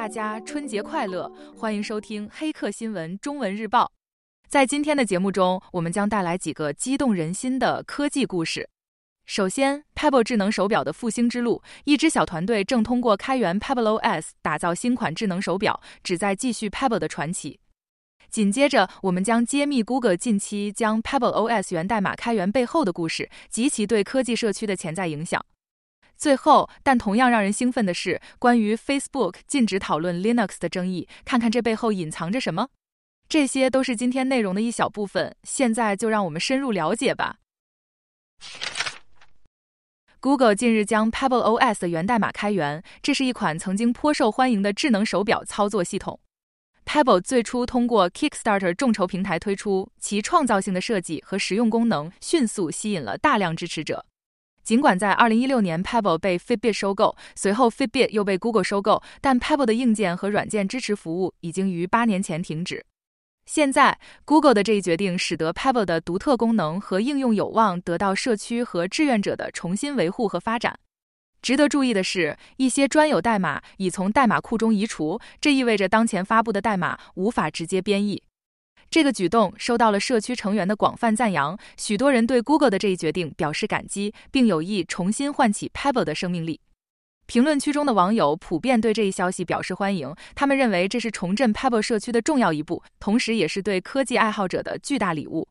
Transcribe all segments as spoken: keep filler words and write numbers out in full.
大家春节快乐，欢迎收听黑客新闻中文日报。在今天的节目中，我们将带来几个激动人心的科技故事。首先 Pebble 智能手表的复兴之路，一支小团队正通过开源 PebbleOS 打造新款智能手表，旨在继续 Pebble 的传奇。紧接着，我们将揭秘 Google 近期将 PebbleOS 源代码开源背后的故事及其对科技社区的潜在影响。最后，但同样让人兴奋的是，关于 Facebook 禁止讨论 Linux 的争议，看看这背后隐藏着什么。这些都是今天内容的一小部分，现在就让我们深入了解吧。Google 近日将 PebbleOS 的源代码开源，这是一款曾经颇受欢迎的智能手表操作系统。Pebble 最初通过 Kickstarter 众筹平台推出，其创造性的设计和实用功能迅速吸引了大量支持者。尽管在二零一六年 Pebble 被 Fitbit 收购，随后 Fitbit 又被 Google 收购，但 Pebble 的硬件和软件支持服务已经于八年前停止。现在 Google 的这一决定使得 Pebble 的独特功能和应用有望得到社区和志愿者的重新维护和发展。值得注意的是，一些专有代码已从代码库中移除，这意味着当前发布的代码无法直接编译。这个举动收到了社区成员的广泛赞扬，许多人对 Google 的这一决定表示感激，并有意重新唤起 Pebble 的生命力。评论区中的网友普遍对这一消息表示欢迎，他们认为这是重振 Pebble 社区的重要一步，同时也是对科技爱好者的巨大礼物。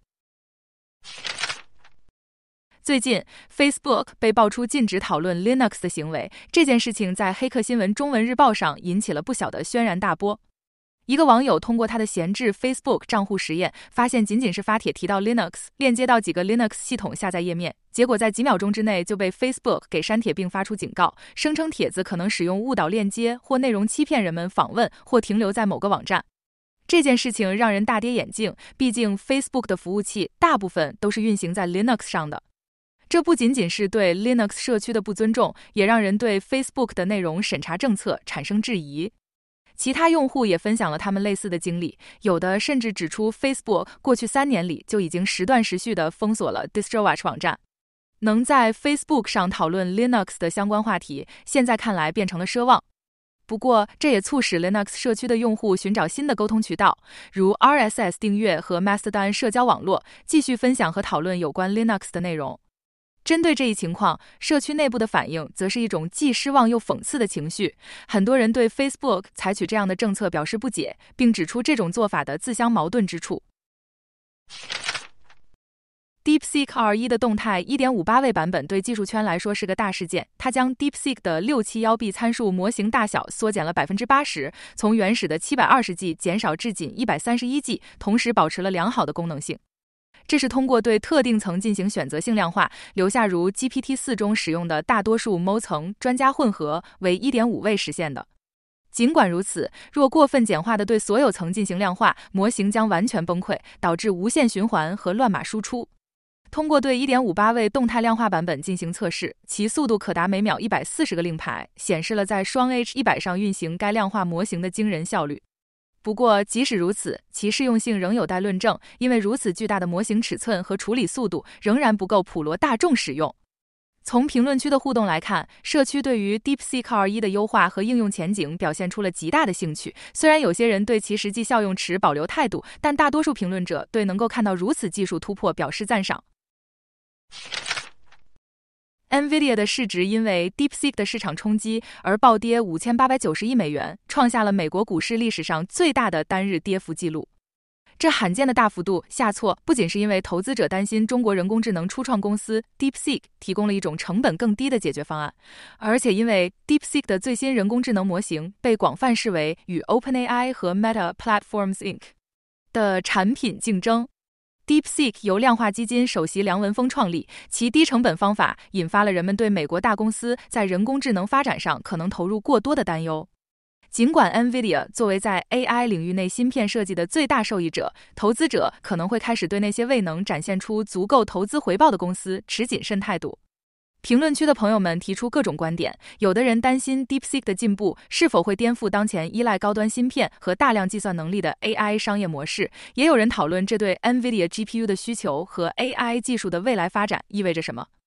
最近 Facebook 被爆出禁止讨论 Linux 的行为，这件事情在黑客新闻中文日报上引起了不小的轩然大波。一个网友通过他的闲置 Facebook 账户实验，发现仅仅是发帖提到 Linux， 链接到几个 Linux 系统下载页面，结果在几秒钟之内就被 Facebook 给删帖并发出警告，声称帖子可能使用误导链接或内容欺骗人们访问或停留在某个网站。这件事情让人大跌眼镜，毕竟 Facebook 的服务器大部分都是运行在 Linux 上的。这不仅仅是对 Linux 社区的不尊重，也让人对 Facebook 的内容审查政策产生质疑。其他用户也分享了他们类似的经历，有的甚至指出 Facebook 过去三年里就已经时断时续地封锁了 DistroWatch 网站。能在 Facebook 上讨论 Linux 的相关话题，现在看来变成了奢望。不过，这也促使 Linux 社区的用户寻找新的沟通渠道，如 R S S 订阅和 Mastodon 社交网络，继续分享和讨论有关 Linux 的内容。针对这一情况，社区内部的反应则是一种既失望又讽刺的情绪。很多人对 Facebook 采取这样的政策表示不解，并指出这种做法的自相矛盾之处。DeepSeek R 一 的动态 一点五八 位版本对技术圈来说是个大事件，它将 DeepSeek 的 六七一 B 参数模型大小缩减了 百分之八十， 从原始的 七百二十 G 减少至仅 一百三十一 G， 同时保持了良好的功能性。这是通过对特定层进行选择性量化，留下如 G P T 四 中使用的大多数 M O 层专家混合为 一点五 位实现的。尽管如此，若过分简化的对所有层进行量化，模型将完全崩溃，导致无限循环和乱码输出。通过对 一点五八 位动态量化版本进行测试，其速度可达每秒一百四十个令牌，显示了在双 H 一百 上运行该量化模型的惊人效率。不过，即使如此，其适用性仍有待论证，因为如此巨大的模型尺寸和处理速度仍然不够普罗大众使用。从评论区的互动来看，社区对于 DeepSeek R 一 的优化和应用前景表现出了极大的兴趣。虽然有些人对其实际效用持保留态度，但大多数评论者对能够看到如此技术突破表示赞赏。NVIDIA 的市值因为 DeepSeek 的市场冲击而暴跌五千八百九十亿美元，创下了美国股市历史上最大的单日跌幅记录。这罕见的大幅度下挫，不仅是因为投资者担心中国人工智能初创公司 DeepSeek 提供了一种成本更低的解决方案，而且因为 DeepSeek 的最新人工智能模型被广泛视为与 OpenAI 和 Meta Platforms Incorporated 的产品竞争。DeepSeek 由量化基金首席梁文峰创立，其低成本方法引发了人们对美国大公司在人工智能发展上可能投入过多的担忧。尽管 NVIDIA 作为在 A I 领域内芯片设计的最大受益者，投资者可能会开始对那些未能展现出足够投资回报的公司持谨慎态度。评论区的朋友们提出各种观点，有的人担心 DeepSeek 的进步是否会颠覆当前依赖高端芯片和大量计算能力的 A I 商业模式，也有人讨论这对 NVIDIA G P U 的需求和 A I 技术的未来发展意味着什么。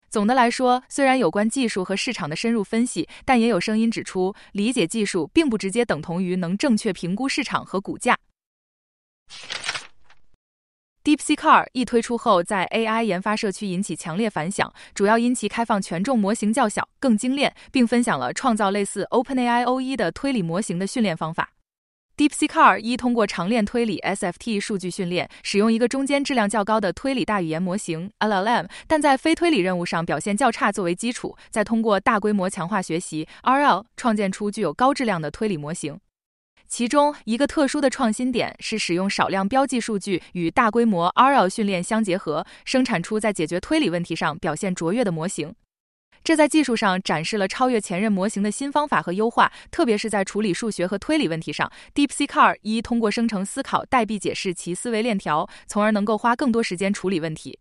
总的来说，虽然有关技术和市场的深入分析，但也有声音指出，理解技术并不直接等同于能正确评估市场和股价。DeepSeek 二一推出后，在 A I 研发社区引起强烈反响，主要因其开放权重模型较小、更精炼，并分享了创造类似 OpenAI O 一的推理模型的训练方法。DeepSeek 二一通过长链推理 S F T 数据训练，使用一个中间质量较高的推理大语言模型 L L M， 但在非推理任务上表现较差作为基础，再通过大规模强化学习 R L 创建出具有高质量的推理模型。其中一个特殊的创新点是使用少量标记数据与大规模 R L 训练相结合，生产出在解决推理问题上表现卓越的模型。这在技术上展示了超越前任模型的新方法和优化，特别是在处理数学和推理问题上。DeepSeek 二一通过生成思考代币解释其思维链条，从而能够花更多时间处理问题。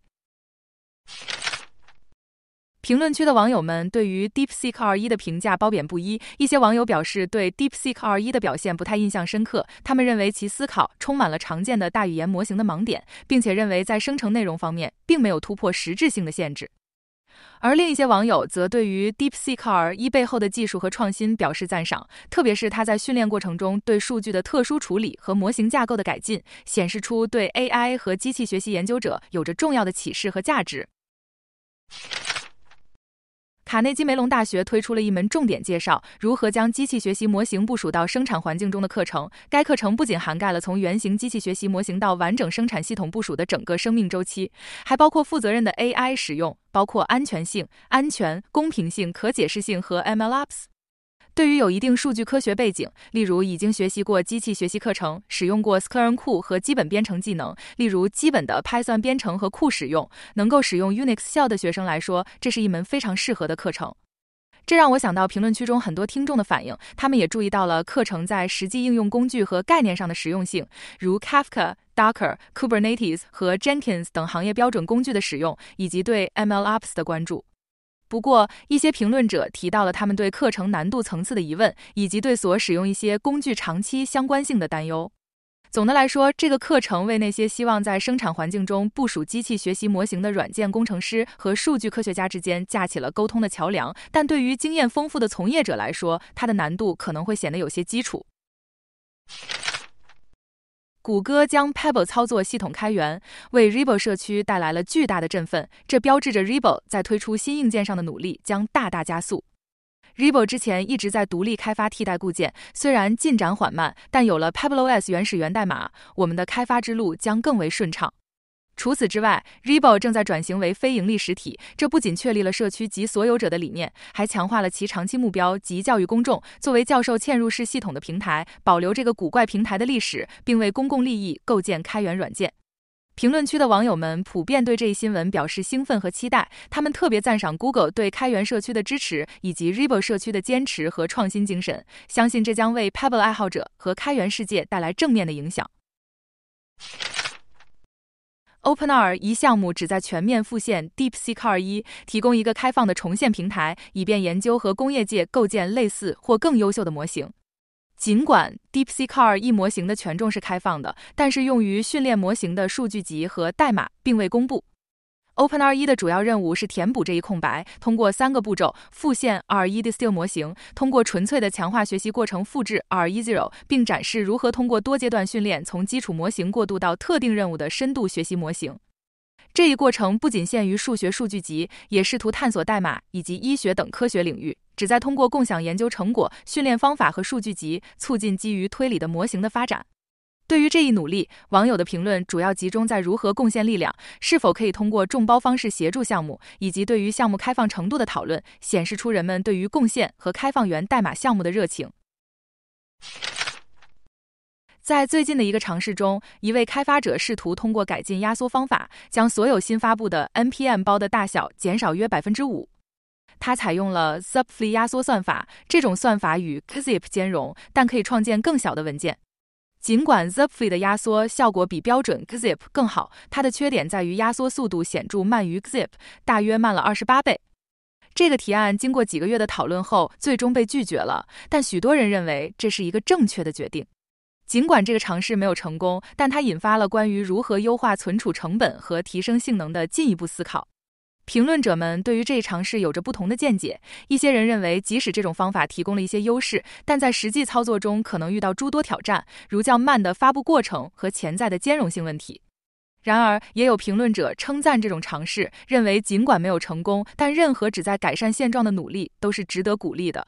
评论区的网友们对于 DeepSeek 二一的评价褒贬不一，一些网友表示对 DeepSeek 二一的表现不太印象深刻，他们认为其思考充满了常见的大语言模型的盲点，并且认为在生成内容方面并没有突破实质性的限制。而另一些网友则对于 DeepSeek 二一背后的技术和创新表示赞赏，特别是它在训练过程中对数据的特殊处理和模型架构的改进，显示出对 A I 和机器学习研究者有着重要的启示和价值。卡内基梅隆大学推出了一门重点介绍如何将机器学习模型部署到生产环境中的课程。该课程不仅涵盖了从原型机器学习模型到完整生产系统部署的整个生命周期，还包括负责任的 A I 使用，包括安全性、安全、公平性、可解释性和 M L Ops。对于有一定数据科学背景，例如已经学习过机器学习课程，使用过 Sklearn 库和基本编程技能，例如基本的 Python 编程和库使用，能够使用 Unix shell 的学生来说，这是一门非常适合的课程。这让我想到评论区中很多听众的反应，他们也注意到了课程在实际应用工具和概念上的实用性，如 Kafka、Docker、Kubernetes 和 Jenkins 等行业标准工具的使用，以及对 M L Ops 的关注。不过，一些评论者提到了他们对课程难度层次的疑问，以及对所使用一些工具长期相关性的担忧。总的来说，这个课程为那些希望在生产环境中部署机器学习模型的软件工程师和数据科学家之间架起了沟通的桥梁，但对于经验丰富的从业者来说，它的难度可能会显得有些基础。谷歌将 Pebble 操作系统开源，为 Rebo 社区带来了巨大的振奋，这标志着 Rebo 在推出新硬件上的努力将大大加速。Rebo 之前一直在独立开发替代固件，虽然进展缓慢，但有了 PebbleOS 原始源代码，我们的开发之路将更为顺畅。除此之外 ，Rebo 正在转型为非盈利实体，这不仅确立了社区及所有者的理念，还强化了其长期目标及教育公众。作为教授嵌入式系统的平台，保留这个古怪平台的历史，并为公共利益构建开源软件。评论区的网友们普遍对这一新闻表示兴奋和期待，他们特别赞赏 Google 对开源社区的支持，以及 Rebo 社区的坚持和创新精神，相信这将为 Pebble 爱好者和开源世界带来正面的影响。OpenR 一项目旨在全面复现 DeepSeek 二一，提供一个开放的重现平台，以便研究和工业界构建类似或更优秀的模型。尽管 DeepSeek 二一模型的权重是开放的，但是用于训练模型的数据集和代码并未公布。OpenR 一的主要任务是填补这一空白，通过三个步骤复现 R 一 Distill 模型，通过纯粹的强化学习过程复制 R 一 Zero， 并展示如何通过多阶段训练从基础模型过渡到特定任务的深度学习模型。这一过程不仅限于数学数据集，也试图探索代码以及医学等科学领域，旨在通过共享研究成果、训练方法和数据集，促进基于推理的模型的发展。对于这一努力，网友的评论主要集中在如何贡献力量，是否可以通过众包方式协助项目，以及对于项目开放程度的讨论，显示出人们对于贡献和开放源代码项目的热情。在最近的一个尝试中，一位开发者试图通过改进压缩方法，将所有新发布的 N P M 包的大小减少约 百分之五。他采用了 Zipf 压缩算法，这种算法与 Gzip 兼容，但可以创建更小的文件。尽管 Zipf 的压缩效果比标准 Gzip 更好，它的缺点在于压缩速度显著慢于 Gzip， 大约慢了二十八倍。这个提案经过几个月的讨论后，最终被拒绝了，但许多人认为这是一个正确的决定。尽管这个尝试没有成功，但它引发了关于如何优化存储成本和提升性能的进一步思考。 评论者们对于这一尝试有着不同的见解，一些人认为即使这种方法提供了一些优势，但在实际操作中可能遇到诸多挑战，如较慢的发布过程和潜在的兼容性问题。然而，也有评论者称赞这种尝试，认为尽管没有成功，但任何旨在改善现状的努力都是值得鼓励的。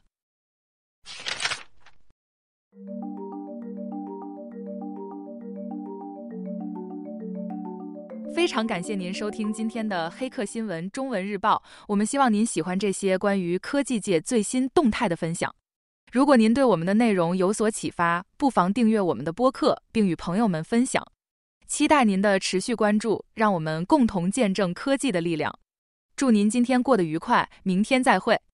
非常感谢您收听今天的黑客新闻中文日报，我们希望您喜欢这些关于科技界最新动态的分享。如果您对我们的内容有所启发，不妨订阅我们的播客，并与朋友们分享。期待您的持续关注，让我们共同见证科技的力量。祝您今天过得愉快，明天再会。